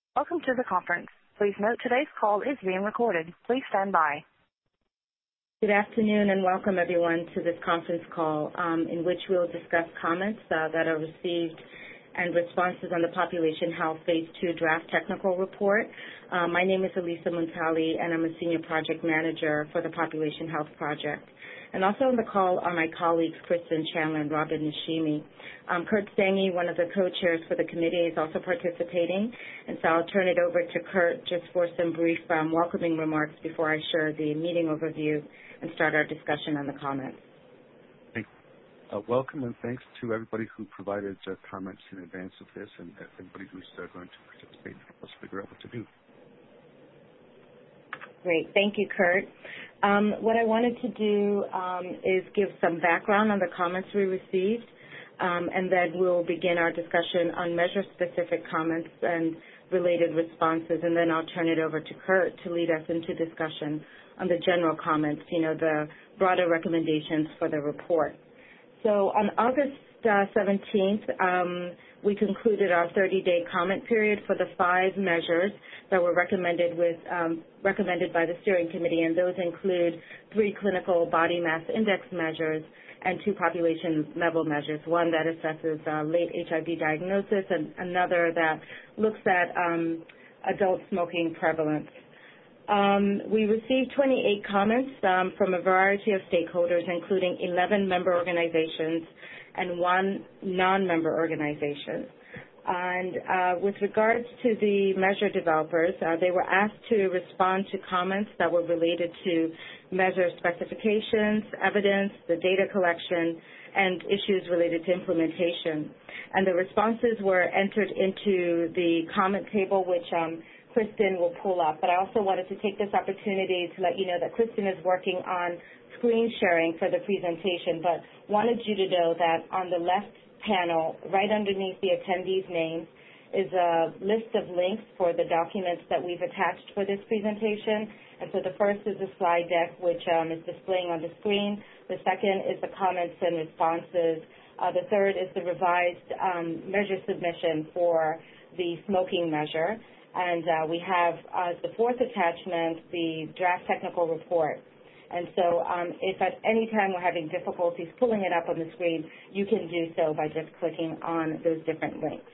Welcome to the conference. Please note today's call is being recorded. Please stand by. Good afternoon and welcome everyone to this conference call in which we'll discuss comments that are received and responses on the Population Health Phase 2 Draft Technical Report. My name is Elisa Muntali and I'm a Senior Project Manager for the Population Health Project. And also on the call are my colleagues Kristen Chandler and Robin Nishimi. Kurt Stange, one of the co-chairs for the committee, is also participating. And so I'll turn it over to Kurt just for some brief welcoming remarks before I share the meeting overview and start our discussion on the comments. Welcome and thanks to everybody who provided comments in advance of this and everybody who's going to participate and help us figure out what to do. Great. Thank you, Kurt. What I wanted to do is give some background on the comments we received, and then we'll begin our discussion on measure-specific comments and related responses, and then I'll turn it over to Kurt to lead us into discussion on the general comments, the broader recommendations for the report. So on August 17th, we concluded our 30-day comment period for the 5 measures that were recommended by the steering committee, and those include 3 clinical body mass index measures and 2 population level measures, one that assesses late HIV diagnosis and another that looks at adult smoking prevalence. We received 28 comments from a variety of stakeholders, including 11 member organizations and 1 non-member organization. And with regards to the measure developers, they were asked to respond to comments that were related to measure specifications, evidence, the data collection, and issues related to implementation. And the responses were entered into the comment table, which Kristen will pull up. But I also wanted to take this opportunity to let you know that Kristen is working on screen sharing for the presentation, but wanted you to know that on the left panel, right underneath the attendees' names, is a list of links for the documents that we've attached for this presentation. And so the first is the slide deck, which is displaying on the screen. The second is the comments and responses. The third is the revised measure submission for the smoking measure. And we have as the fourth attachment the draft technical report. And so if at any time we're having difficulties pulling it up on the screen, you can do so by just clicking on those different links.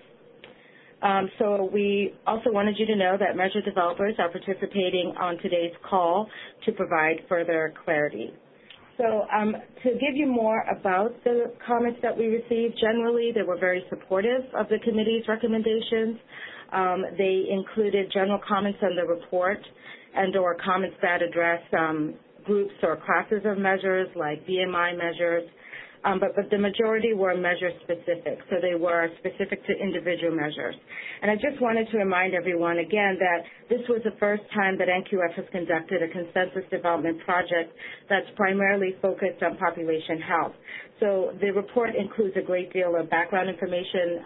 So we also wanted you to know that measure developers are participating on today's call to provide further clarity. So to give you more about the comments that we received, generally they were very supportive of the committee's recommendations. They included general comments on the report and or comments that address groups or classes of measures like BMI measures, but the majority were measure specific, so they were specific to individual measures. And I just wanted to remind everyone again that this was the first time that NQF has conducted a consensus development project that's primarily focused on population health. So the report includes a great deal of background information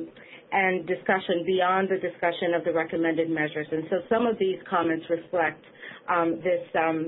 and discussion beyond the discussion of the recommended measures. And so some of these comments reflect this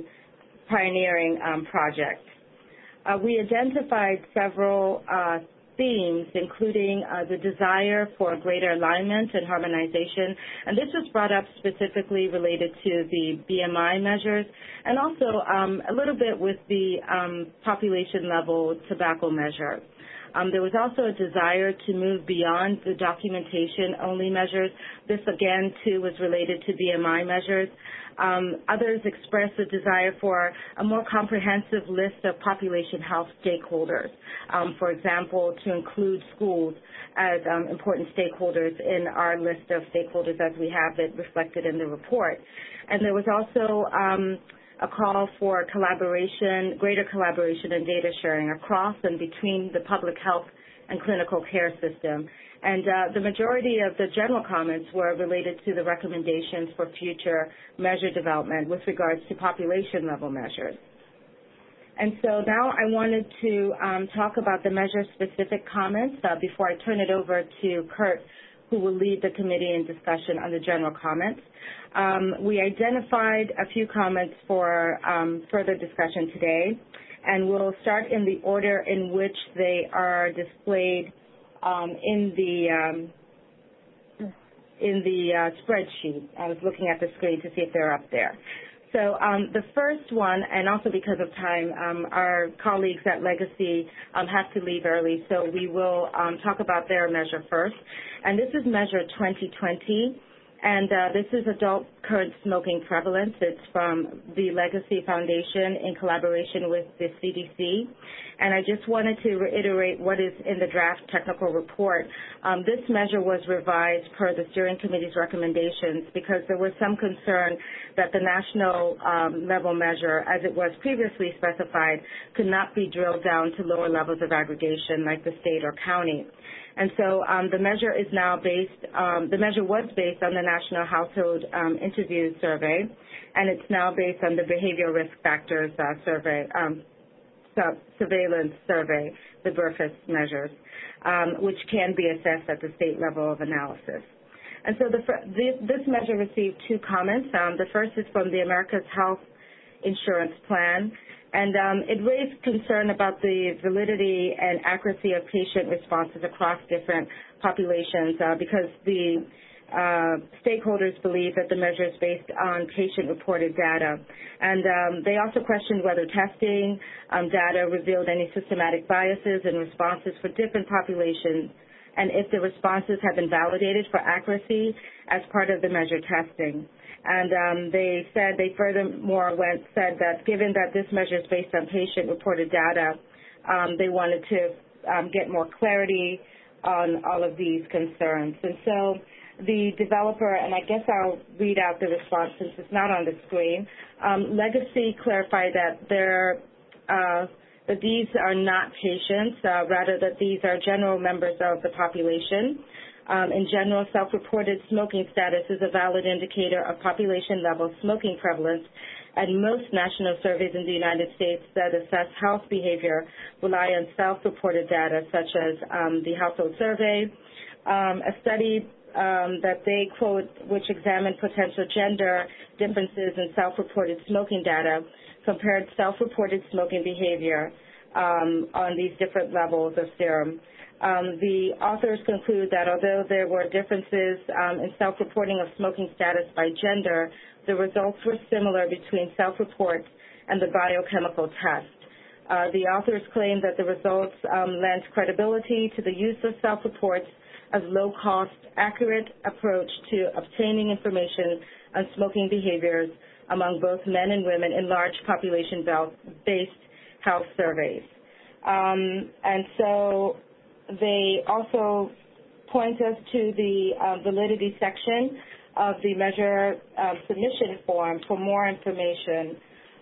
pioneering project. We identified several themes, including the desire for greater alignment and harmonization, and this was brought up specifically related to the BMI measures and also a little bit with the population level tobacco measure. There was also a desire to move beyond the documentation-only measures. This, again, too, was related to BMI measures. Others expressed a desire for a more comprehensive list of population health stakeholders, for example, to include schools as important stakeholders in our list of stakeholders as we have it reflected in the report. And there was also a call for collaboration, greater collaboration and data sharing across and between the public health and clinical care system. And the majority of the general comments were related to the recommendations for future measure development with regards to population level measures. And so now I wanted to talk about the measure-specific comments before I turn it over to Kurt, who will lead the committee in discussion on the general comments. We identified a few comments for further discussion today, and we'll start in the order in which they are displayed in the in the spreadsheet. I was looking at the screen to see if they're up there. So the first one, and also because of time, our colleagues at Legacy have to leave early, so we will talk about their measure first. And this is measure 2020. And this is adult current smoking prevalence. It's from the Legacy Foundation in collaboration with the CDC. And I just wanted to reiterate what is in the draft technical report. This measure was revised per the steering committee's recommendations because there was some concern that the national level measure, as it was previously specified, could not be drilled down to lower levels of aggregation like the state or county. And so the measure is now based, the measure was based on the National Household Interview Survey, and it's now based on the Behavioral Risk Factors Survey, Surveillance Survey, the BRFIS measures, which can be assessed at the state level of analysis. And so this measure received two comments. The first is from the America's Health Insurance Plan, and it raised concern about the validity and accuracy of patient responses across different populations because the stakeholders believe that the measure is based on patient-reported data. And they also questioned whether testing data revealed any systematic biases in responses for different populations and if the responses have been validated for accuracy as part of the measure testing. And they furthermore said that given that this measure is based on patient-reported data, they wanted to get more clarity on all of these concerns. And so the developer, and I guess I'll read out the response since it's not on the screen, Legacy clarified that that these are not patients, rather that these are general members of the population. In general, self-reported smoking status is a valid indicator of population-level smoking prevalence, and most national surveys in the United States that assess health behavior rely on self-reported data, such as the household survey. A study that they quote, which examined potential gender differences in self-reported smoking data, compared self-reported smoking behavior on these different levels of serum. The authors conclude that although there were differences in self-reporting of smoking status by gender, the results were similar between self-reports and the biochemical test. The authors claim that the results lent credibility to the use of self-reports as low-cost, accurate approach to obtaining information on smoking behaviors among both men and women in large population-based health surveys. And so they also point us to the validity section of the measure submission form for more information.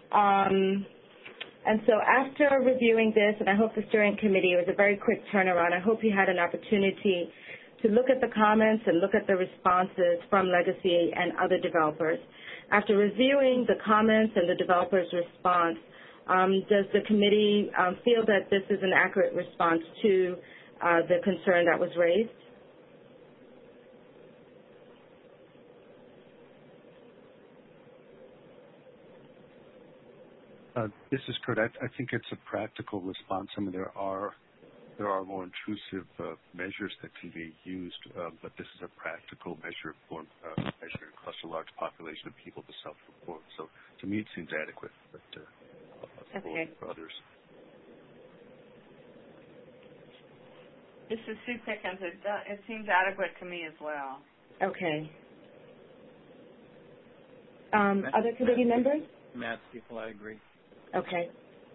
And so after reviewing this, and I hope the steering committee, it was a very quick turnaround, I hope you had an opportunity to look at the comments and look at the responses from Legacy and other developers. After reviewing the comments and the developers' response, does the committee feel that this is an accurate response to the concern that was raised? This is Kurt. I think it's a practical response. I mean, there are more intrusive measures that can be used, but this is a practical measure for measuring across a large population of people to self-report. So to me, it seems adequate, but for others. This is Sue Pickens. It seems adequate to me as well. Okay. Other committee members? Matt Stiefel, I agree. Okay.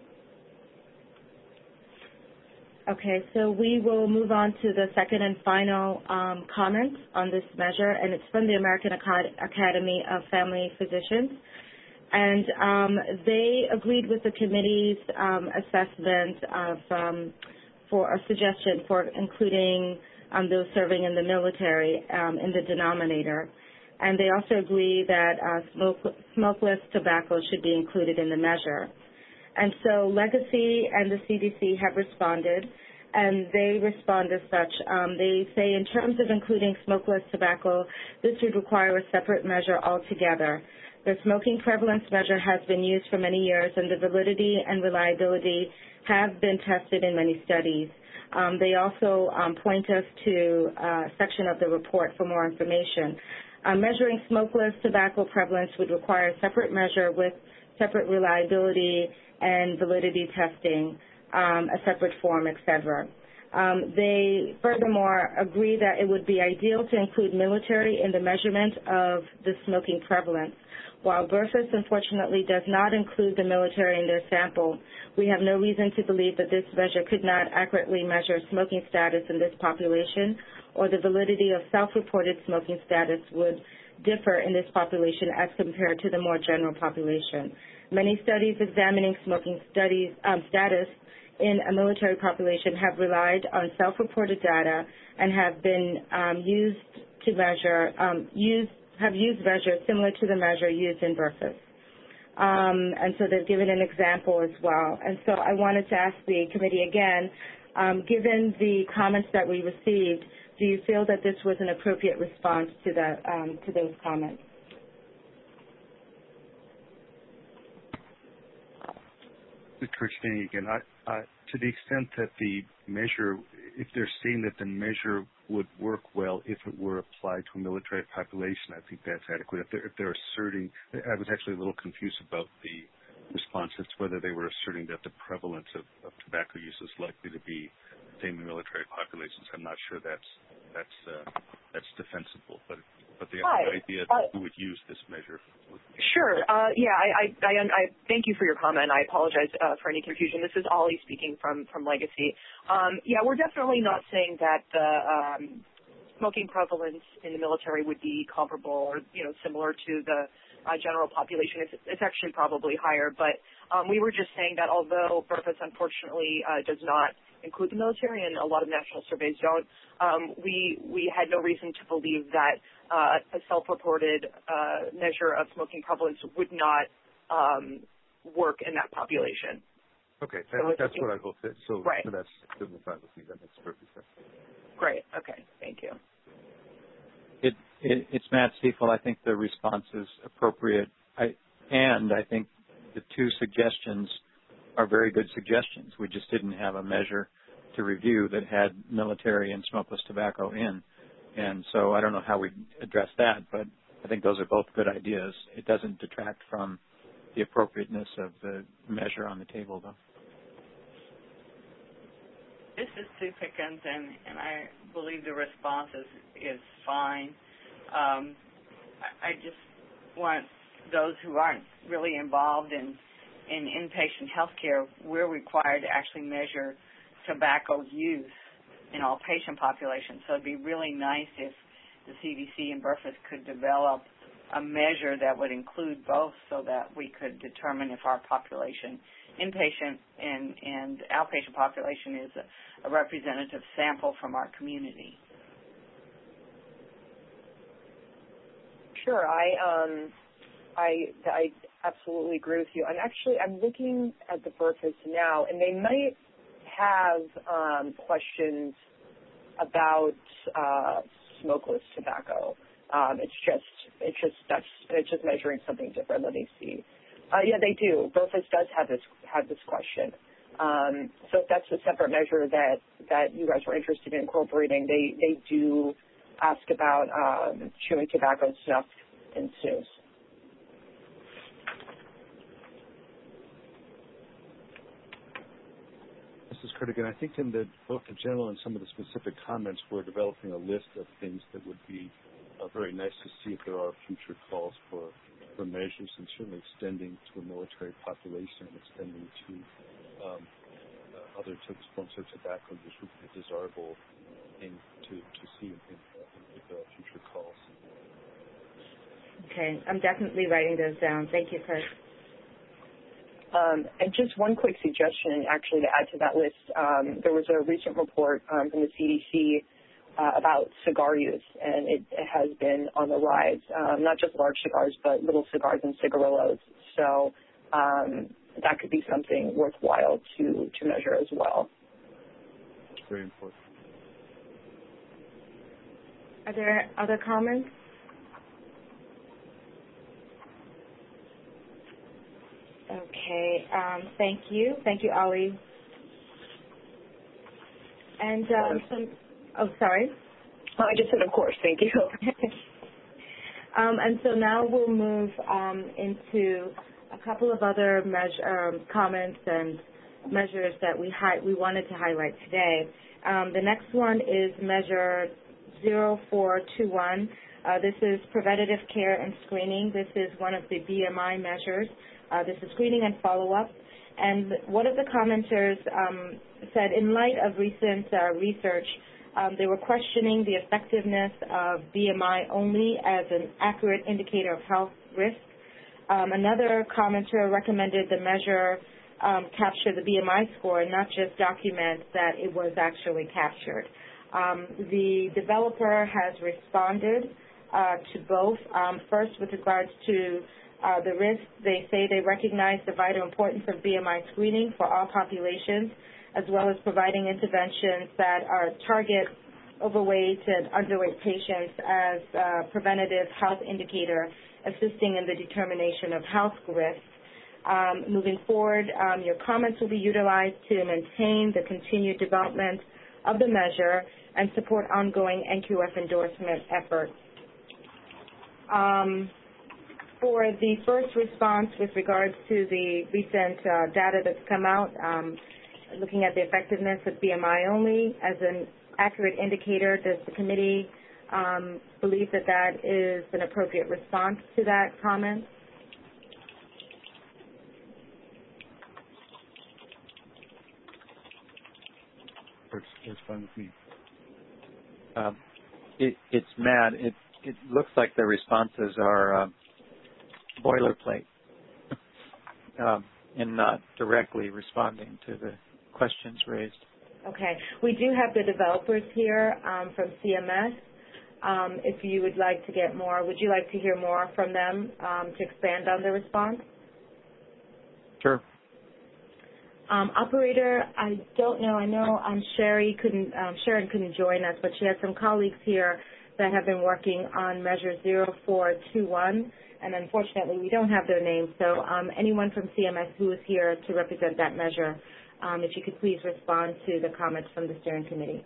Okay, so we will move on to the second and final comment on this measure, and it's from the American Academy of Family Physicians. And they agreed with the committee's assessment of for a suggestion for including those serving in the military in the denominator. And they also agree that smokeless tobacco should be included in the measure. And so Legacy and the CDC have responded, and they respond as such. They say, in terms of including smokeless tobacco, this would require a separate measure altogether. The smoking prevalence measure has been used for many years, and the validity and reliability have been tested in many studies. They also point us to a section of the report for more information. Measuring smokeless tobacco prevalence would require a separate measure with separate reliability and validity testing, a separate form, etc. They furthermore agree that it would be ideal to include military in the measurement of the smoking prevalence. While Burfus unfortunately does not include the military in their sample, we have no reason to believe that this measure could not accurately measure smoking status in this population, or the validity of self-reported smoking status would differ in this population as compared to the more general population. Many studies examining smoking status in a military population have relied on self-reported data and have been used measures similar to the measure used in Burfus. And so they've given an example as well. And so I wanted to ask the committee again, given the comments that we received, do you feel that this was an appropriate response to those comments? Christine, again, to the extent that the measure, if they're saying that the measure would work well if it were applied to a military population, I think that's adequate. If they're asserting, I was actually a little confused about the response as to whether they were asserting that the prevalence of tobacco use is likely to be the same in military populations. I'm not sure that's defensible, but the idea that we would use this measure. Sure. I thank you for your comment. I apologize for any confusion. This is Ollie speaking from Legacy. We're definitely not saying that the smoking prevalence in the military would be comparable or similar to the general population. It's actually probably higher, but we were just saying that although Burfus unfortunately does not include the military, and a lot of national surveys don't, we had no reason to believe that a self-reported measure of smoking prevalence would not work in that population. Okay, that's what I hoped. So that's fine with me. That makes perfect sense. Great. Okay, thank you. It's Matt Stiefel. I think the response is appropriate, and I think the two suggestions are very good suggestions. We just didn't have a measure to review that had military and smokeless tobacco in. And so I don't know how we address that, but I think those are both good ideas. It doesn't detract from the appropriateness of the measure on the table, though. This is Sue Pickens, and I believe the response is fine. I just want those who aren't really involved in inpatient health care, we're required to actually measure tobacco use in all patient populations. So it would be really nice if the CDC and Burfus could develop a measure that would include both so that we could determine if our population, inpatient and outpatient population, is a representative sample from our community. Sure. I absolutely agree with you. I'm looking at the Burfus now, and they might have questions about smokeless tobacco. It's just measuring something different. Let me see. They do. Burfus does have this question. So if that's a separate measure that you guys were interested in incorporating, they do ask about chewing tobacco, snuff, and snus. Mrs. Curtigan, I think in both the general and some of the specific comments, we're developing a list of things that would be very nice to see if there are future calls for measures, and certainly extending to a military population and extending to other forms of tobacco use would be a desirable thing to see in future calls. Okay, I'm definitely writing those down. Thank you, Chris. And just one quick suggestion, actually, to add to that list. There was a recent report from the CDC about cigar use, and it has been on the rise, not just large cigars, but little cigars and cigarillos. So that could be something worthwhile to measure as well. very important. Are there other comments? Okay, thank you. Thank you, Ali. And sorry. I just said, of course, thank you. And so now we'll move into a couple of other comments and measures that we wanted to highlight today. The next one is measure 0421. This is preventative care and screening. This is one of the BMI measures. This is screening and follow-up. And one of the commenters said, in light of recent research, they were questioning the effectiveness of BMI only as an accurate indicator of health risk. Another commenter recommended the measure capture the BMI score and not just document that it was actually captured. The developer has responded to both. First, with regards to the risk, they say they recognize the vital importance of BMI screening for all populations, as well as providing interventions that are target overweight and underweight patients as a preventative health indicator, assisting in the determination of health risks. Moving forward, your comments will be utilized to maintain the continued development of the measure and support ongoing NQF endorsement efforts. For the first response with regards to the recent data that's come out, looking at the effectiveness of BMI only as an accurate indicator, does the committee believe that that is an appropriate response to that comment? It's fine with me. It's Matt. It looks like the responses are boilerplate and not directly responding to the questions raised. Okay. We do have the developers here from CMS. If you would like to get more, would you like to hear more from them to expand on the response? Sure. Operator, I don't know. I know Sharon couldn't join us, but she has some colleagues here that have been working on measure 0421, and unfortunately we don't have their names. So anyone from CMS who is here to represent that measure, if you could please respond to the comments from the steering committee.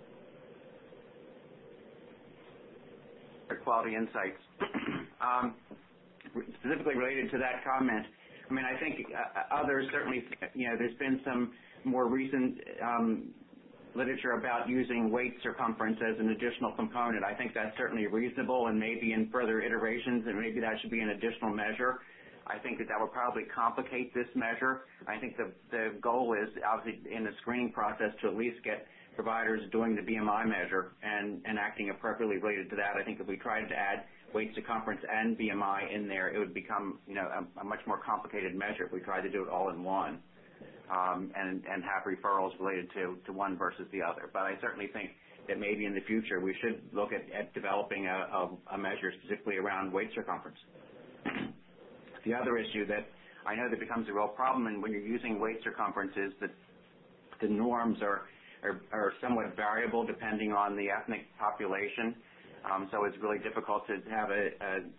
Quality insights. Specifically related to that comment, I mean, I think others certainly, there's been some more recent literature about using weight circumference as an additional component. I think that's certainly reasonable, and maybe in further iterations, and maybe that should be an additional measure. I think that would probably complicate this measure. I think the goal is obviously in the screening process to at least get providers doing the BMI measure and acting appropriately related to that. I think if we tried to add weight circumference and BMI in there, it would become a much more complicated measure if we tried to do it all in one and have referrals related to one versus the other. But I certainly think that maybe in the future we should look at developing a measure specifically around weight circumference. The other issue that I know that becomes a real problem and when you're using weight circumference is that the norms are somewhat variable depending on the ethnic population. So it's really difficult to have a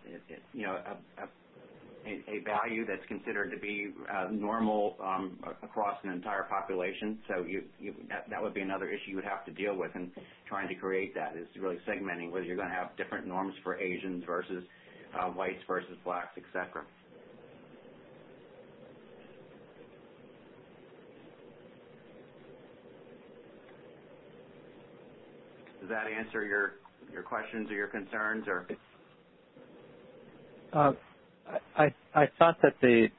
value that's considered to be normal across an entire population. So that would be another issue you would have to deal with in trying to create that, is really segmenting whether you're going to have different norms for Asians versus whites versus blacks, etc. Does that answer your questions or your concerns? Or I thought that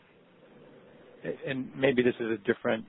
and maybe this is a different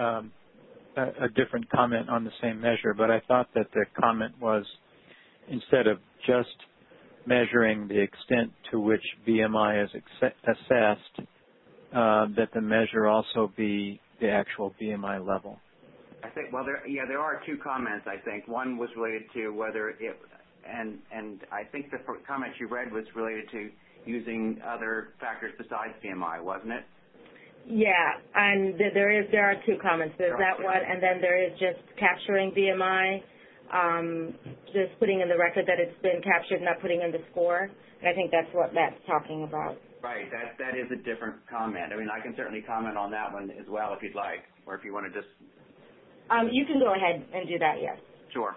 comment on the same measure, but I thought that the comment was instead of just measuring the extent to which BMI is assessed, that the measure also be the actual BMI level. I think, there are two comments, I think. One was related to whether it, and I think the comment you read was related to using other factors besides BMI, wasn't it? Yeah, and there are two comments. There's that one, and then there is just capturing BMI, just putting in the record that it's been captured, not putting in the score. And I think that's what Matt's talking about. Right. That is a different comment. I mean, I can certainly comment on that one as well if you'd like, or if you want to just. You can go ahead and do that. Yes. Sure.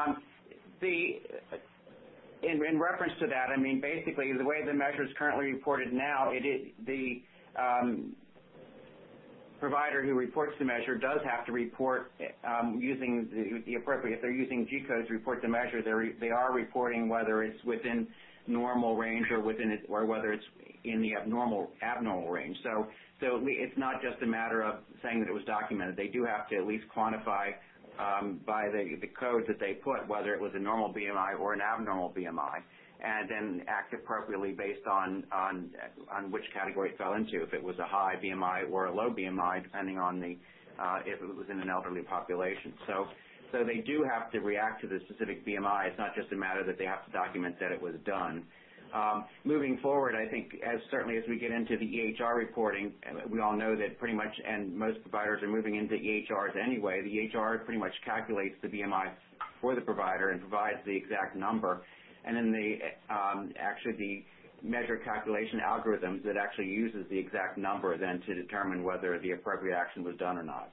In reference to that, I mean, basically the way the measure is currently reported now, the provider who reports the measure does have to report using the appropriate. If they're using G codes to report the measure, they are reporting whether it's within normal range or whether it's in the abnormal range. So it's not just a matter of saying that it was documented. They do have to at least quantify by the codes that they put whether it was a normal BMI or an abnormal BMI, and then act appropriately based on which category it fell into, if it was a high BMI or a low BMI, depending on if it was in an elderly population. So they do have to react to the specific BMI. It's not just a matter that they have to document that it was done. Moving forward, I think certainly as we get into the EHR reporting, we all know that pretty much, and most providers are moving into EHRs anyway, the EHR pretty much calculates the BMI for the provider and provides the exact number. And then the measure calculation algorithms that actually uses the exact number then to determine whether the appropriate action was done or not.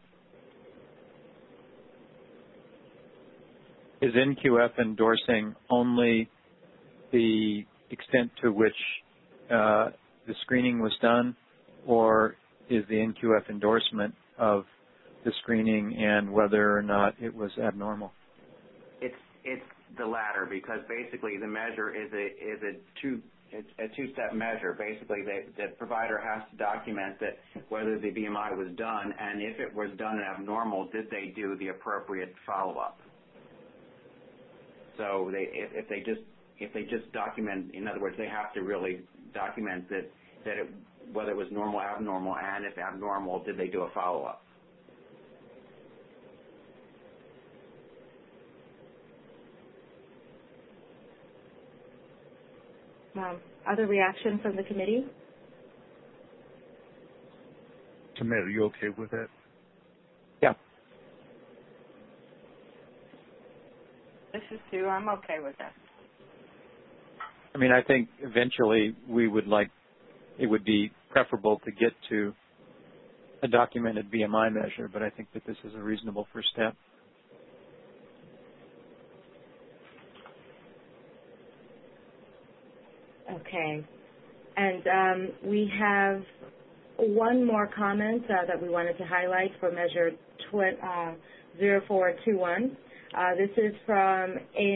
Is NQF endorsing only the extent to which the screening was done, or is the NQF endorsement of the screening and whether or not it was abnormal? It's the latter, because basically the measure is a two-step measure. Basically, the provider has to document that whether the BMI was done, and if it was done abnormal, did they do the appropriate follow-up? So if they just document, in other words, they have to really document whether it was normal, abnormal, and if abnormal, did they do a follow-up? Other reaction from the committee? Matt, are you okay with that? Yeah. This is Sue. I'm okay with that. I mean, I think eventually it would be preferable to get to a documented BMI measure, but I think that this is a reasonable first step. Okay. And we have one more comment that we wanted to highlight for measure 0421. This is from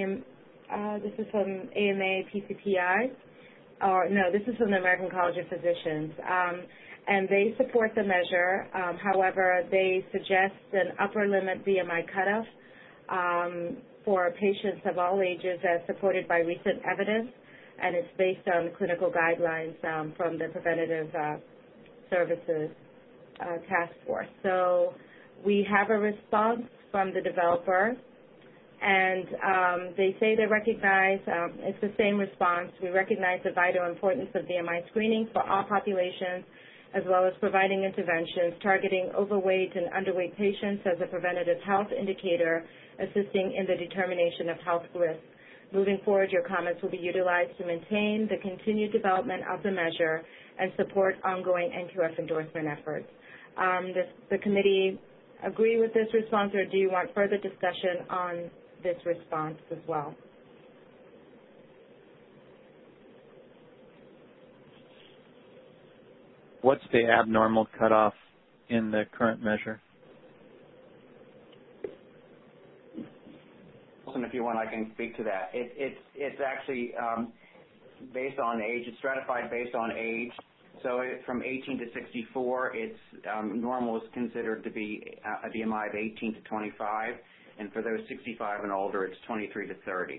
AMA PCPI. This is from the American College of Physicians. And they support the measure. However, they suggest an upper limit BMI cutoff for patients of all ages as supported by recent evidence, and it's based on clinical guidelines from the Preventative Services Task Force. So we have a response from the developer, and they say they recognize, it's the same response, we recognize the vital importance of BMI screening for all populations, as well as providing interventions targeting overweight and underweight patients as a preventative health indicator, assisting in the determination of health risks. Moving forward, your comments will be utilized to maintain the continued development of the measure and support ongoing NQF endorsement efforts. Does the committee agree with this response, or do you want further discussion on this response as well? What's the abnormal cutoff in the current measure? If you want, I can speak to that. It's actually based on age. It's stratified based on age. So from 18 to 64, it's normal is considered to be a BMI of 18 to 25, and for those 65 and older, it's 23 to 30.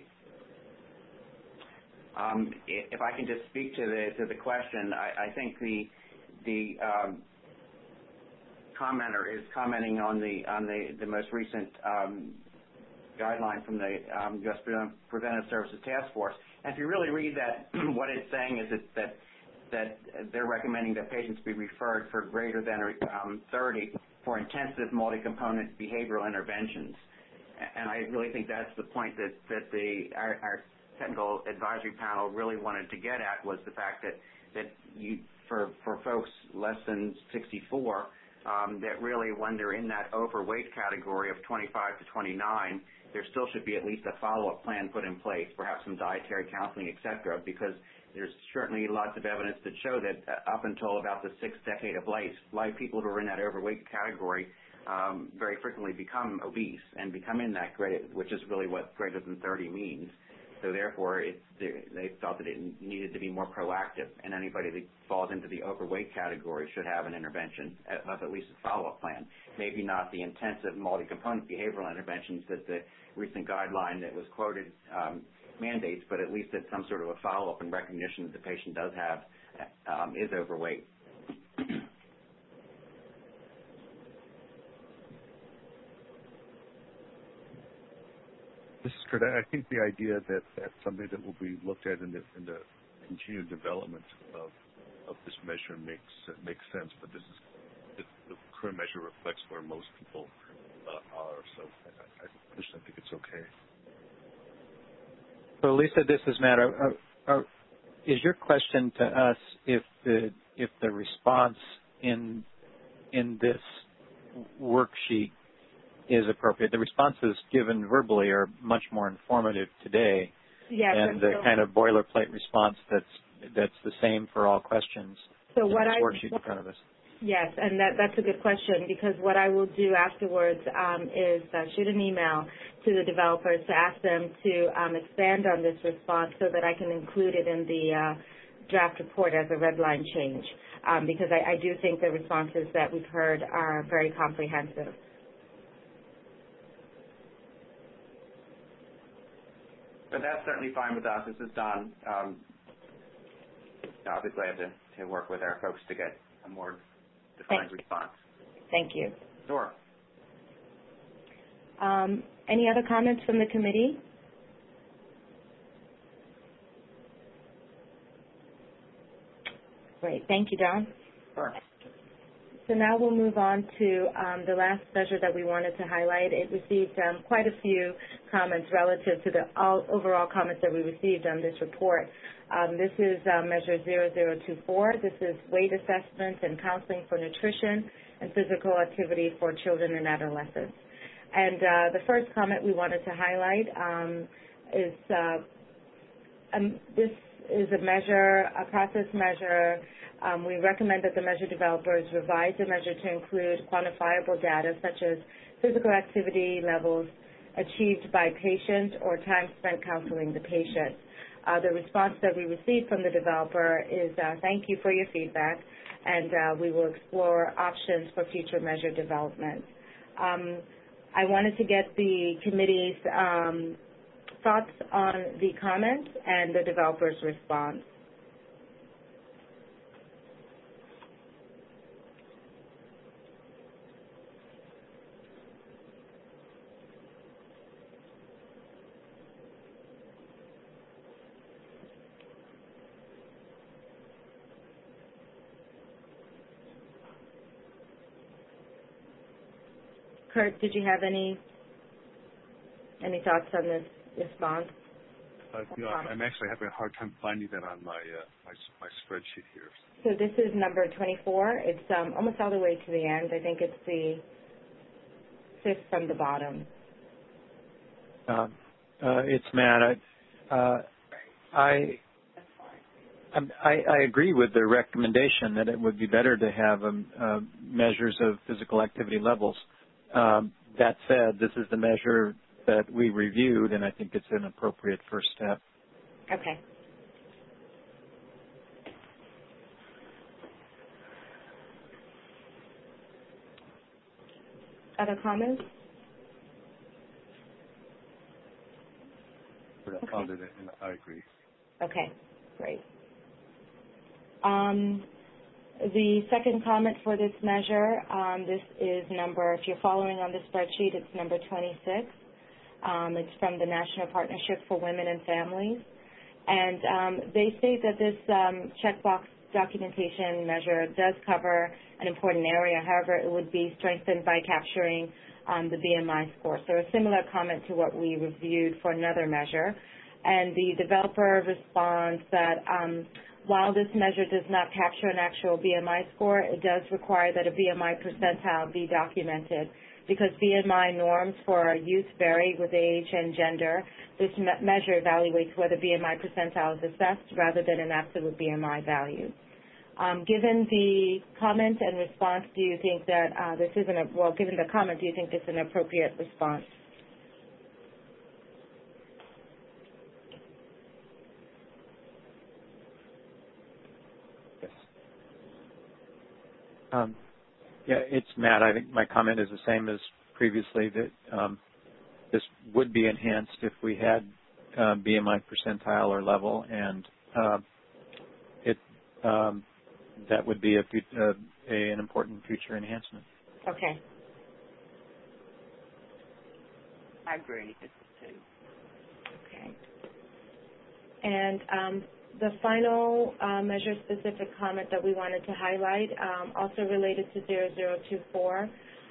If I can just speak to the question, I think the commenter is commenting on the most recent guideline from the U.S. Preventive Services Task Force. And if you really read that, what it's saying is that that they're recommending that patients be referred for greater than 30 for intensive multi-component behavioral interventions. And I really think that's the point that our technical advisory panel really wanted to get at, was the fact that for folks less than 64, that really when they're in that overweight category of 25 to 29, there still should be at least a follow-up plan put in place, perhaps some dietary counseling, et cetera, because there's certainly lots of evidence that show that up until about the sixth decade of life, people who are in that overweight category very frequently become obese and become in that which is really what greater than 30 means. So therefore, they felt that it needed to be more proactive, and anybody that falls into the overweight category should have an intervention, of at least a follow-up plan. Maybe not the intensive multi-component behavioral interventions that the recent guideline that was quoted mandates, but at least that some sort of a follow-up and recognition that the patient does have is overweight. This is Kurt. I think the idea that that's something that will be looked at in the continued development of this measure makes sense, but the current measure reflects where most people are. So I personally think it's okay. So Lisa, this is Matt. Is your question to us if the response in this worksheet is appropriate? The responses given verbally are much more informative today, and the kind of boilerplate response that's the same for all questions. So what worksheet in front of us. Yes, and that's a good question, because what I will do afterwards is shoot an email to the developers to ask them to expand on this response so that I can include it in the draft report as a red line change, because I do think the responses that we've heard are very comprehensive. But that's certainly fine with us. This is done. Obviously, I have to work with our folks to get a more defined response. Thank you. Sure. Any other comments from the committee? Great. Thank you, Don. Sure. So now we'll move on to the last measure that we wanted to highlight. It received quite a few comments relative to the overall comments that we received on this report. This is measure 0024. This is weight assessment and counseling for nutrition and physical activity for children and adolescents. And the first comment we wanted to highlight is this is a process measure. We recommend that the measure developers revise the measure to include quantifiable data such as physical activity levels achieved by patient or time spent counseling the patient. The response that we received from the developer is thank you for your feedback, and we will explore options for future measure development. I wanted to get the committee's thoughts on the comments and the developer's response. Kurt, did you have any thoughts on this response? I'm actually having a hard time finding that on my spreadsheet here. So this is number 24. It's almost all the way to the end. I think it's the fifth from the bottom. It's Matt. I agree with the recommendation that it would be better to have measures of physical activity levels. That said, this is the measure that we reviewed, and I think it's an appropriate first step. Okay. Other comments? Okay. I agree. Okay, great. The second comment for this measure, this is if you're following on the spreadsheet, it's number 26. It's from the National Partnership for Women and Families. And they state that this checkbox documentation measure does cover an important area. However, it would be strengthened by capturing the BMI score. So a similar comment to what we reviewed for another measure. And the developer responds that while this measure does not capture an actual BMI score, it does require that a BMI percentile be documented. Because BMI norms for youth vary with age and gender, this measure evaluates whether BMI percentile is assessed rather than an absolute BMI value. Given the comment and response, do you think that given the comment, do you think this is an appropriate response? Yeah, it's Matt. I think my comment is the same as previously, that this would be enhanced if we had BMI percentile or level, and that would be an important future enhancement. Okay. I agree. Too. Okay. And the final measure-specific comment that we wanted to highlight, also related to 0024,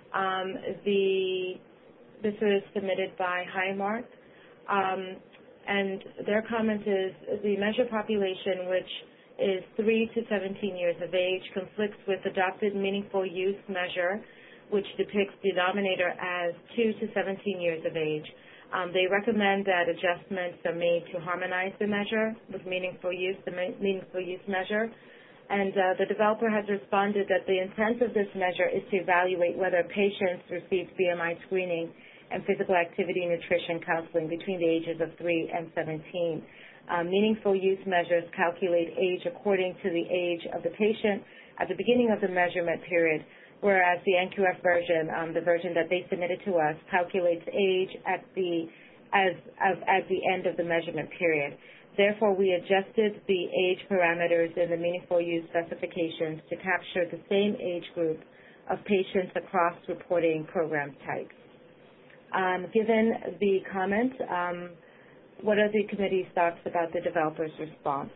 this was submitted by Highmark, and their comment is the measure population, which is 3 to 17 years of age, conflicts with adopted meaningful use measure, which depicts denominator as 2 to 17 years of age. They recommend that adjustments are made to harmonize the measure with the meaningful use measure. And the developer has responded that the intent of this measure is to evaluate whether patients receive BMI screening and physical activity nutrition counseling between the ages of 3 and 17. Meaningful use measures calculate age according to the age of the patient at the beginning of the measurement period, whereas the NQF version, the version that they submitted to us, calculates age at the end of the measurement period. Therefore, we adjusted the age parameters in the meaningful use specifications to capture the same age group of patients across reporting program types. Given the comment, what are the committee's thoughts about the developer's response?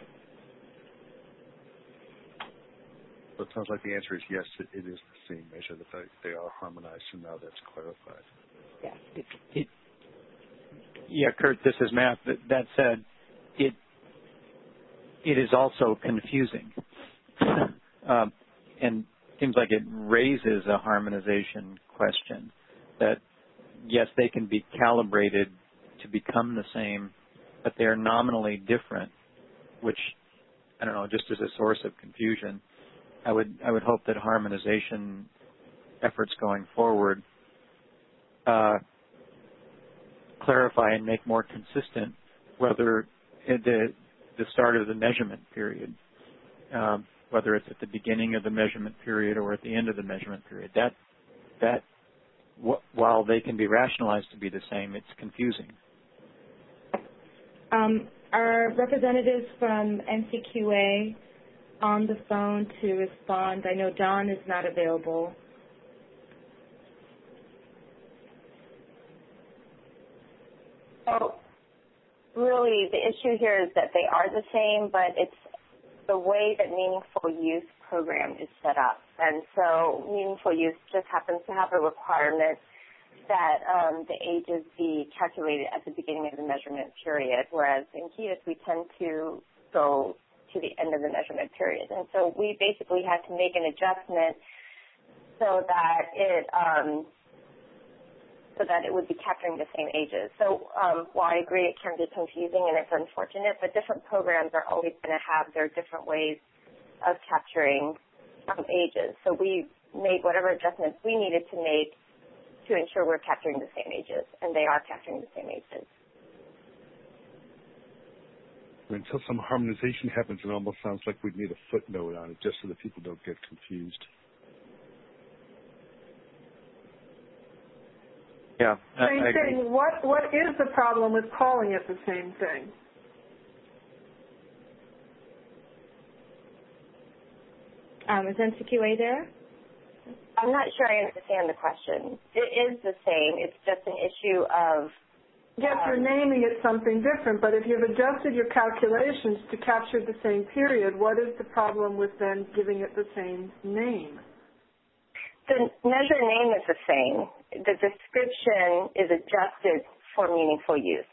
So it sounds like the answer is yes, it is the same measure, that they are harmonized, and now that's clarified. Yes. Yeah, Kurt, this is Matt. That said, it is also confusing. And seems like it raises a harmonization question that, yes, they can be calibrated to become the same, but they are nominally different, which, I don't know, just as a source of confusion. I would hope that harmonization efforts going forward clarify and make more consistent whether the start of the measurement period, whether it's at the beginning of the measurement period or at the end of the measurement period. That while they can be rationalized to be the same, it's confusing. Our representatives from NCQA on the phone to respond. I know Don is not available. So really the issue here is that they are the same, but it's the way that Meaningful Use program is set up. And so Meaningful Use just happens to have a requirement that the ages be calculated at the beginning of the measurement period, whereas in HEDIS we tend to go to the end of the measurement period. And so we basically had to make an adjustment so that it would be capturing the same ages. So while I agree it can be confusing and it's unfortunate, but different programs are always going to have their different ways of capturing ages. So we made whatever adjustments we needed to make to ensure we're capturing the same ages, and they are capturing the same ages. Until some harmonization happens, it almost sounds like we'd need a footnote on it just so that people don't get confused. Yeah. Same thing. What is the problem with calling it the same thing? Is NCQA there? I'm not sure I understand the question. It is the same. It's just an issue of Yes, you're naming it something different, but if you've adjusted your calculations to capture the same period, what is the problem with then giving it the same name? The measure name is the same. The description is adjusted for meaningful use.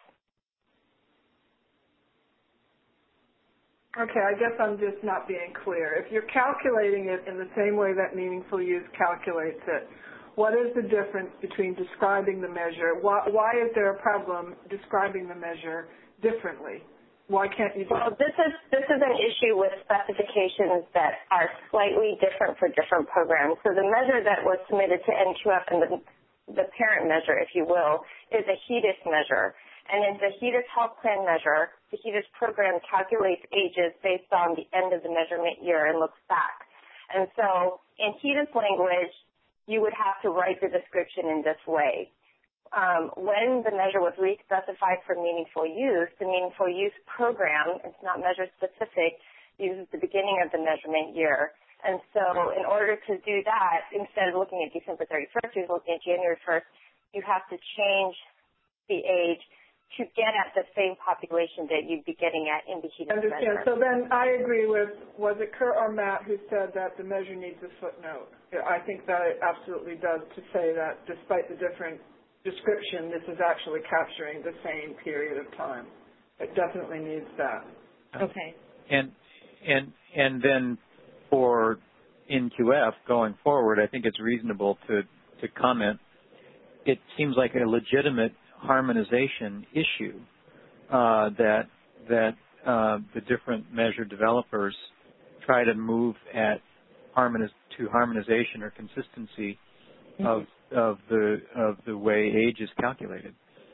Okay, I guess I'm just not being clear. If you're calculating it in the same way that meaningful use calculates it, what is the difference between describing the measure? Why is there a problem describing the measure differently? Why can't you? Well, this is an issue with specifications that are slightly different for different programs. So the measure that was submitted to NQF and the parent measure, if you will, is a HEDIS measure. And in the HEDIS health plan measure, the HEDIS program calculates ages based on the end of the measurement year and looks back. And so in HEDIS language, you would have to write the description in this way. When the measure was re-specified for meaningful use, the meaningful use program, it's not measure specific, uses the beginning of the measurement year. And so in order to do that, instead of looking at December 31st, you're looking at January 1st, you have to change the age to get at the same population that you'd be getting at in the HEDIS measure. Understand. So then I agree with, was it Kurt or Matt who said that the measure needs a footnote? I think that it absolutely does, to say that despite the different description, this is actually capturing the same period of time. It definitely needs that. Okay. And then for NQF going forward, I think it's reasonable to comment. It seems like a legitimate harmonization issue that the different measure developers try to move at harmonization or consistency of the way age is calculated.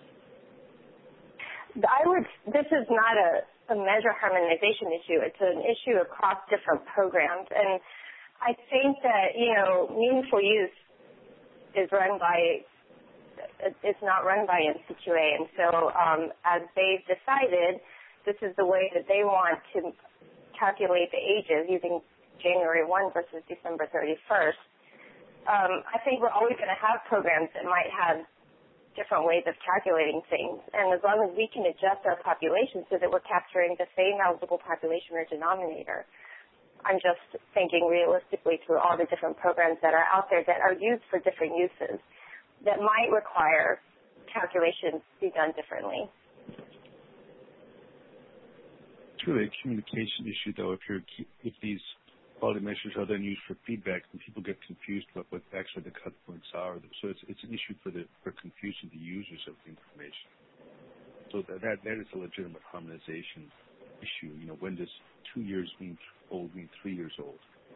This is not a measure harmonization issue. It's an issue across different programs. And I think that, meaningful use is it's not run by NCQA. And so as they've decided, this is the way that they want to calculate the ages using January 1 versus December 31st. I think we're always going to have programs that might have different ways of calculating things. And as long as we can adjust our population so that we're capturing the same eligible population or denominator, I'm just thinking realistically through all the different programs that are out there that are used for different uses that might require calculations to be done differently. It's really a communication issue, though. If these quality measures are then used for feedback, and people get confused about what actually the cut points are. So it's an issue for confusing the users of the information. So that is a legitimate harmonization issue. When does 2 years old mean 3 years old?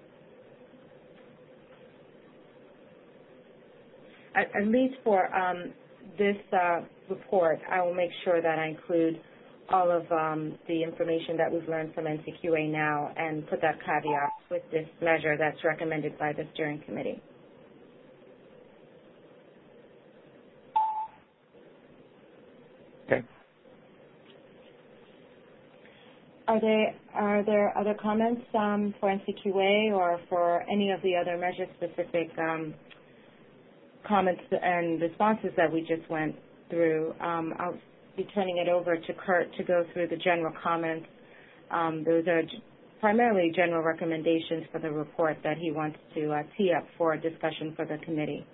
At least for this report, I will make sure that I include all of the information that we've learned from NCQA now and put that caveat with this measure that's recommended by the steering committee. Okay. Are there other comments for NCQA or for any of the other measure-specific comments and responses that we just went through? I'll be turning it over to Kurt to go through the general comments. Those are primarily general recommendations for the report that he wants to tee up for a discussion for the committee.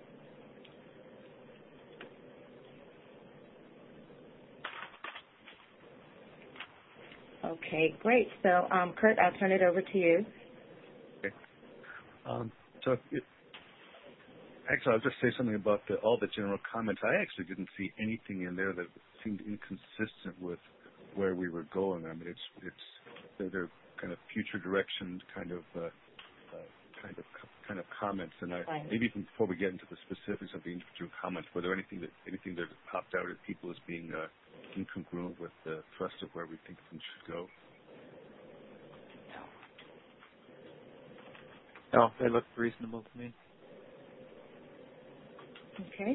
Okay, great. So, Kurt, I'll turn it over to you. Okay. Actually, I'll just say something about all the general comments. I actually didn't see anything in there that seemed inconsistent with where we were going. I mean, they're kind of future direction kind of comments. And maybe even before we get into the specifics of the individual comments, were there anything that popped out at people as being incongruent with the thrust of where we think things should go? No, they look reasonable to me. Okay.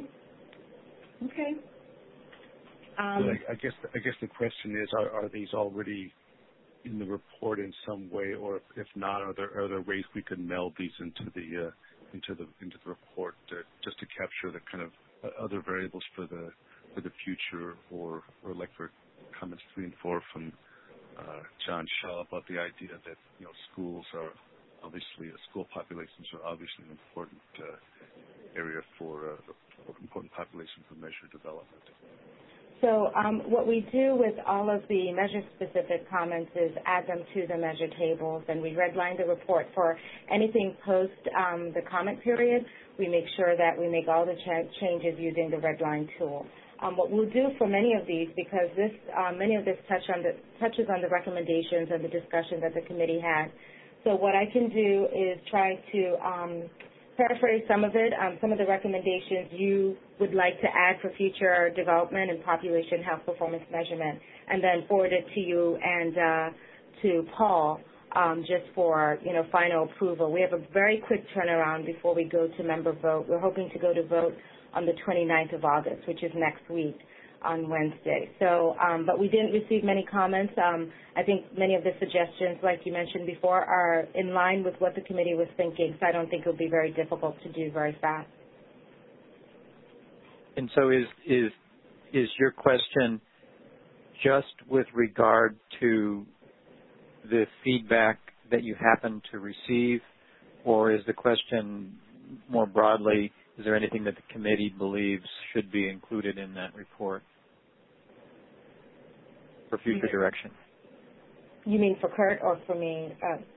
I guess the question is, are these already in the report in some way, or if not, are there ways we could meld these into the report just to capture the kind of other variables for the for the future, or like for comments 3 and 4 from John Shaw about the idea that schools are obviously school populations are obviously an important area for important population for measure development. So what we do with all of the measure-specific comments is add them to the measure tables, and we redline the report for anything post the comment period. We make sure that we make all the changes using the redline tool. What we'll do for many of these, because many of this touches on the recommendations and the discussion that the committee had. So what I can do is try to paraphrase some of it, some of the recommendations you would like to add for future development and population health performance measurement, and then forward it to you and to Paul just for final approval. We have a very quick turnaround before we go to member vote. We're hoping to go to vote on the 29th of August, which is next week on Wednesday. So, but we didn't receive many comments. I think many of the suggestions, like you mentioned before, are in line with what the committee was thinking, so I don't think it will be very difficult to do very fast. And so is your question just with regard to the feedback that you happen to receive, or is the question more broadly, is there anything that the committee believes should be included in that report for future direction? You mean for Kurt or for me?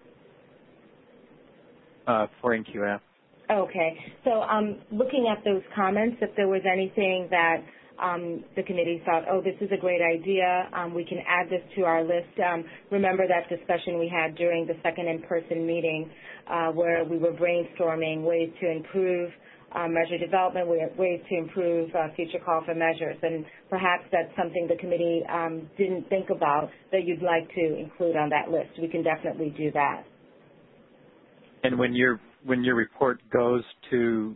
For NQF. Okay. So looking at those comments, if there was anything that the committee thought, oh, this is a great idea, we can add this to our list. Remember that discussion we had during the second in-person meeting where we were brainstorming ways to improve measure development, ways to improve future call for measures, and perhaps that's something the committee didn't think about that you'd like to include on that list. We can definitely do that. And when your report goes to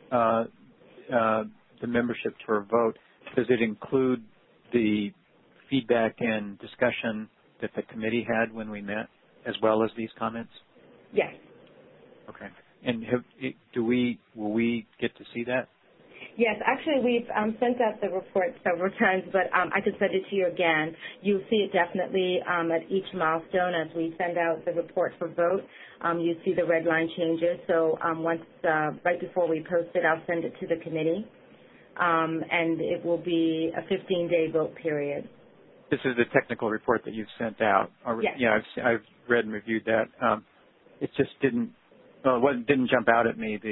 the membership for a vote, does it include the feedback and discussion that the committee had when we met, as well as these comments? Yes. Okay. And will we get to see that? Yes, actually we've sent out the report several times, but I can send it to you again. You'll see it definitely at each milestone as we send out the report for vote. You see the red line changes. So once right before we post it, I'll send it to the committee, and it will be a 15-day vote period. This is the technical report that you've sent out. Yes. Yeah, I've read and reviewed that. It just didn't jump out at me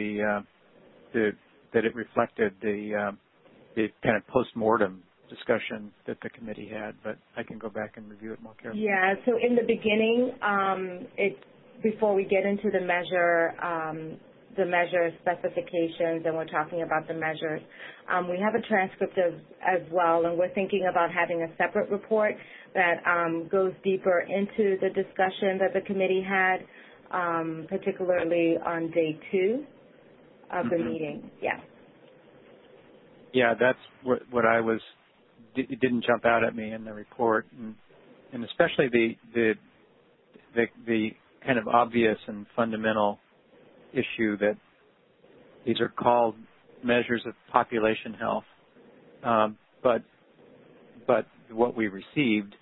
that it reflected the kind of post-mortem discussion that the committee had, but I can go back and review it more carefully. Yeah, so in the beginning, before we get into the measure specifications and we're talking about the measures, we have a transcript as well, and we're thinking about having a separate report that goes deeper into the discussion that the committee had, particularly on day 2 of the meeting. Yeah. Yeah, that's what I was. It didn't jump out at me in the report, and especially the kind of obvious and fundamental issue that these are called measures of population health, but what we received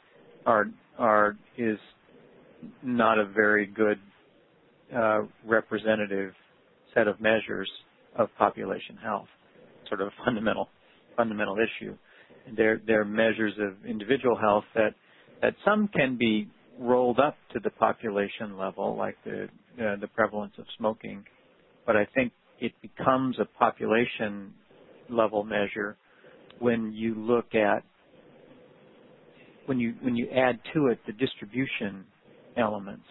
is not a very good representative set of measures of population health, sort of a fundamental issue. They're measures of individual health that some can be rolled up to the population level, like the prevalence of smoking, but I think it becomes a population level measure when you look at when you add to it the distribution elements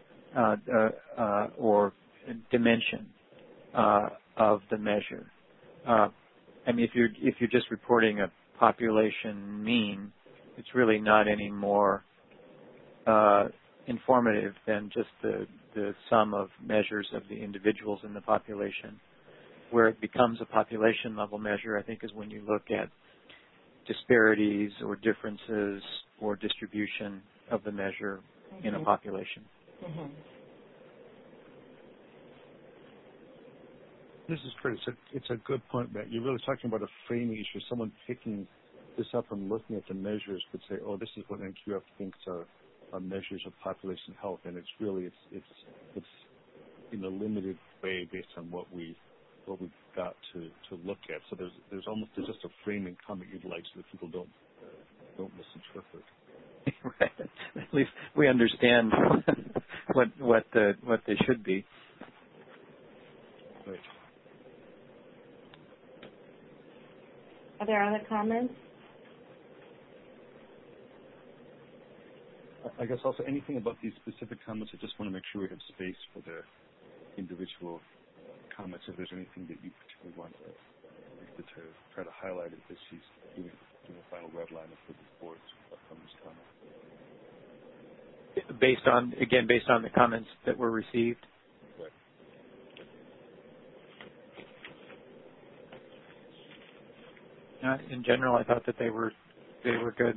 or dimension of the measure. I mean, if you're just reporting a population mean, it's really not any more informative than just the sum of measures of the individuals in the population. Where it becomes a population level measure, I think, is when you look at disparities or differences or distribution of the measure in a population. Mm-hmm. This is Kurt. It's a good point, Matt. You're really talking about a framing issue, someone picking just up from looking at the measures would say, oh, this is what NQF thinks are measures of population health, and it's really it's in a limited way based on what we've got to look at. So there's just a framing comment you'd like so that people don't misinterpret. Right. At least we understand what they should be. Right. Are there other comments? I guess also anything about these specific comments, I just want to make sure we have space for the individual comments. If there's anything that you particularly want to try to highlight as she's doing the final red line of the report from this comment. Based on the comments that were received. Right. In general, I thought that they were good.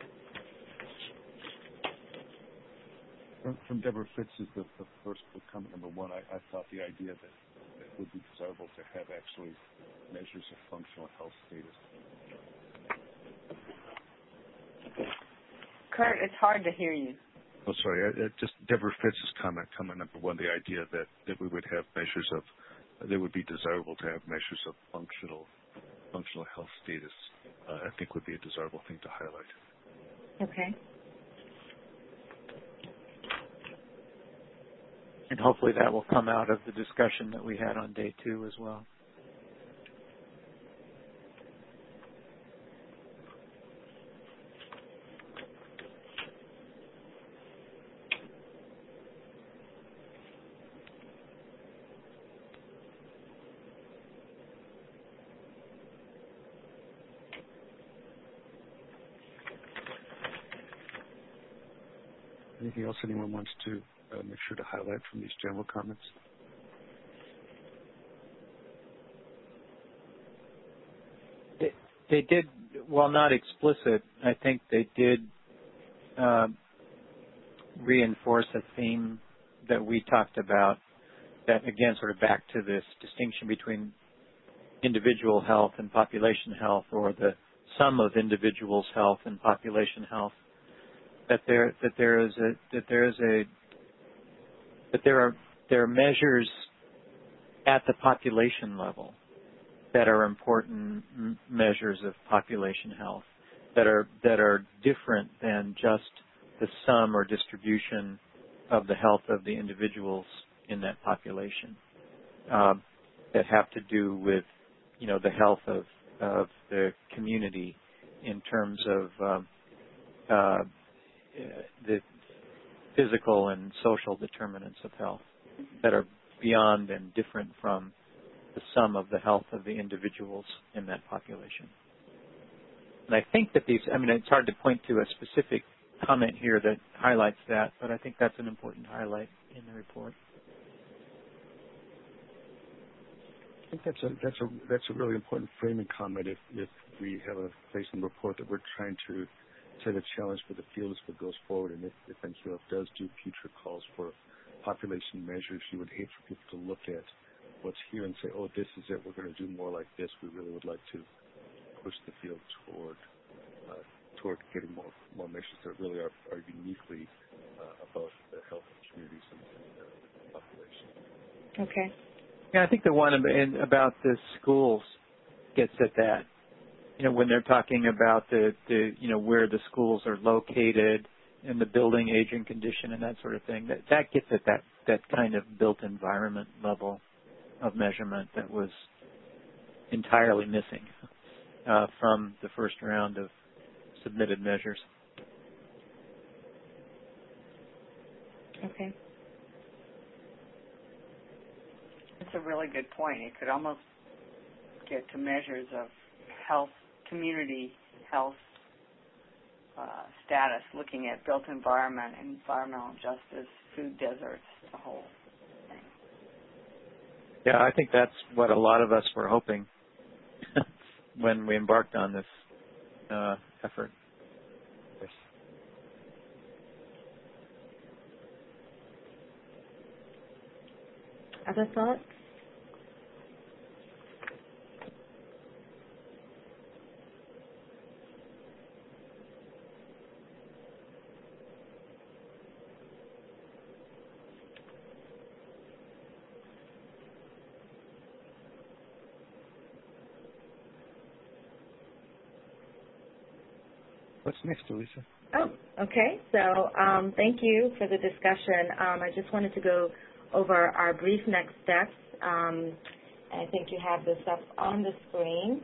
From Deborah Fitz is the first comment number one. I thought the idea that it would be desirable to have actually measures of functional health status. Kurt, it's hard to hear you. Oh, sorry. Just Deborah Fitz's comment number one, the idea that we would have measures of, that would be desirable to have measures of functional health status, I think would be a desirable thing to highlight. Okay. And hopefully that will come out of the discussion that we had on day 2 as well. Anything else anyone wants to make sure to highlight from these general comments? They did, while not explicit, I think they did reinforce a theme that we talked about, that again sort of back to this distinction between individual health and population health, or the sum of individuals' health and population health. That there are measures at the population level that are important measures of population health, that are different than just the sum or distribution of the health of the individuals in that population, that have to do with the health of the community in terms of the physical and social determinants of health that are beyond and different from the sum of the health of the individuals in that population. And I think that it's hard to point to a specific comment here that highlights that, but I think that's an important highlight in the report. I think that's a really important framing comment. If we have a place in the report that we're trying to set a challenge for the field as it goes forward, and if NQF does do future calls for population measures, you would hate for people to look at what's here and say, oh, this is it, we're going to do more like this. We really would like to push the field toward getting more measures that really are uniquely about the health of communities and the population. Okay. Yeah, I think the one about the schools gets at that. When they're talking about the where the schools are located and the building age and condition and that sort of thing, that gets at that kind of built environment level of measurement that was entirely missing from the first round of submitted measures. Okay. That's a really good point. It could almost get to measures of health, community health status, looking at built environment, environmental justice, food deserts, the whole thing. Yeah, I think that's what a lot of us were hoping when we embarked on this effort. Yes. Other thoughts? What's next, Elisa? Oh, okay. So thank you for the discussion. I just wanted to go over our brief next steps. I think you have this up on the screen.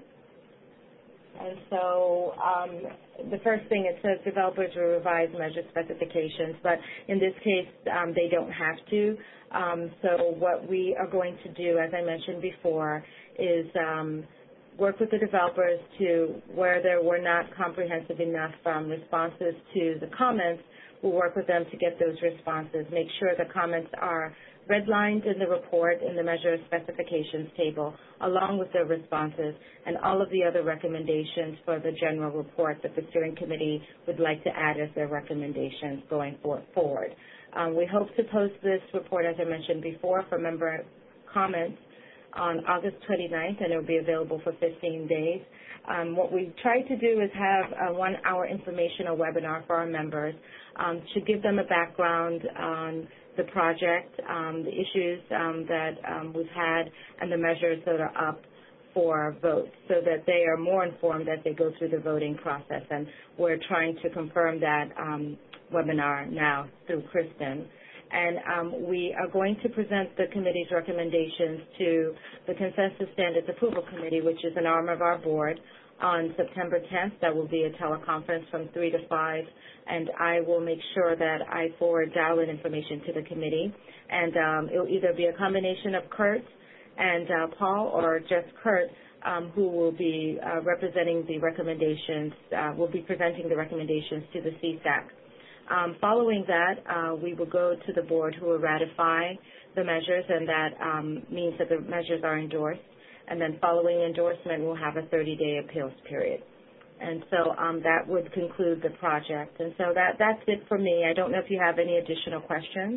And so the first thing, it says developers will revise measure specifications, but in this case, they don't have to. So what we are going to do, as I mentioned before, is work with the developers to where there were not comprehensive enough responses to the comments. We'll work with them to get those responses, make sure the comments are redlined in the report in the measure specifications table, along with their responses and all of the other recommendations for the general report that the steering committee would like to add as their recommendations going forward. We hope to post this report, as I mentioned before, for member comments on August 29th, and it will be available for 15 days. What we try to do is have a 1-hour informational webinar for our members to give them a background on the project, the issues that we've had, and the measures that are up for vote so that they are more informed as they go through the voting process. And we're trying to confirm that webinar now through Kristen. And we are going to present the committee's recommendations to the Consensus Standards Approval Committee, which is an arm of our board, on September 10th. That will be a teleconference from 3 to 5, and I will make sure that I forward dial-in information to the committee. And it will either be a combination of Kurt and Paul, or just Kurt, who will be representing the recommendations, will be presenting the recommendations to the CSAC. Following that, we will go to the board, who will ratify the measures, and that means that the measures are endorsed. And then following endorsement, we'll have a 30-day appeals period. And so that would conclude the project. And so that's it for me. I don't know if you have any additional questions.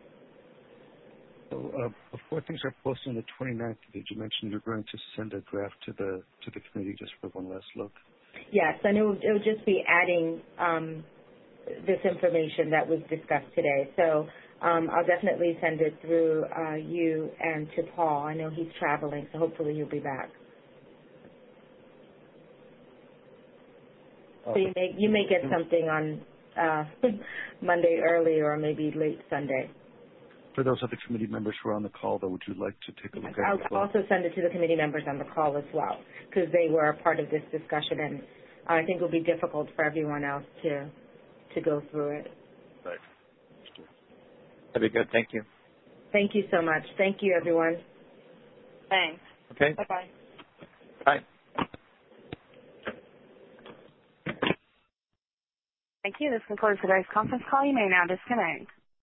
So before things are posted on the 29th, did you mention you're going to send a draft to the committee just for one last look? Yes, and it will just be adding this information that was discussed today. So I'll definitely send it through you and to Paul. I know he's traveling, so hopefully he'll be back. So you may get something on Monday early or maybe late Sunday. For those other committee members who are on the call, though, would you like to take a look at it? I'll also send it to the committee members on the call as well, because they were a part of this discussion, and I think it will be difficult for everyone else to go through it. Right. That'd be good. Thank you. Thank you so much. Thank you, everyone. Thanks. Okay. Bye-bye. Bye. Thank you. This concludes today's conference call. You may now disconnect.